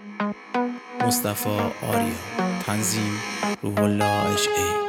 مصطفی آریا. تنظیم روح الله اشعی.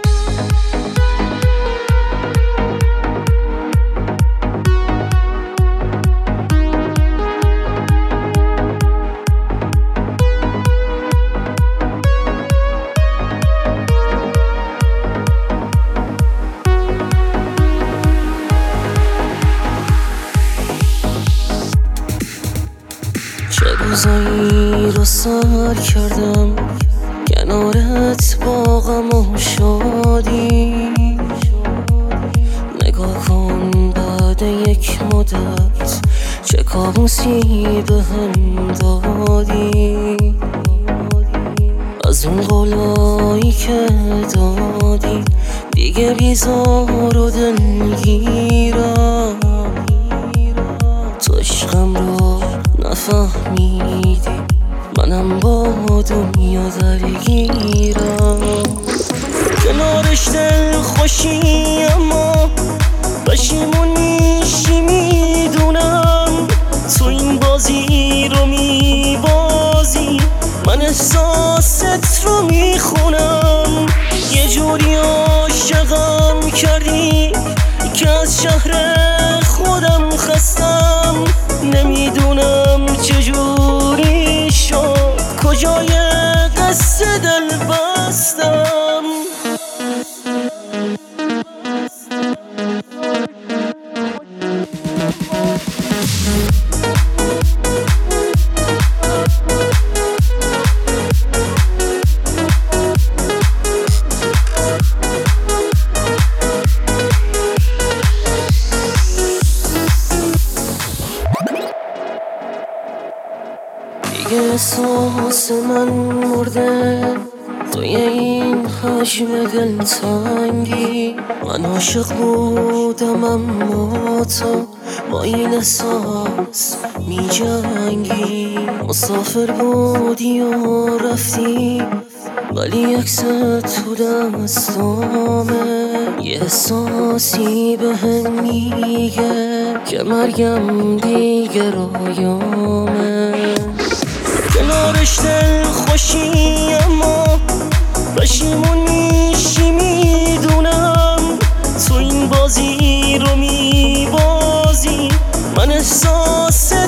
چه روزایی رو سر کردم کنارت با غم و شادی. نگاه کن بعد یک مدت چه کابوسی به هم دادی. از اون قولایی که دادی دیگه بیزار و دلگیرم. تو عشقم رو نفهمیدی، منم با دنیا درگیرم. کنارش دل خوشی اما پشیمون میشی میدونم. تو این بازی رو میبازی، من احساست رو میخونم. یه جوری عاشقم کردی که از شهر خودم خستم. نمیدونم چجوری شد، کجای قصه دل بستم. دیگه احساس من مرده توی این حجم دلتنگی. من عاشق بودم اما تو با این احساس می جنگی. مسافر بودی و رفتی ولی عکست تو دستامه. یه احساسی به هم میگه که مرگم دیگه رویامه. کنارش دل خوشی اما پشیمون میشی میدونم. تو این بازی رو میبازی، من احساس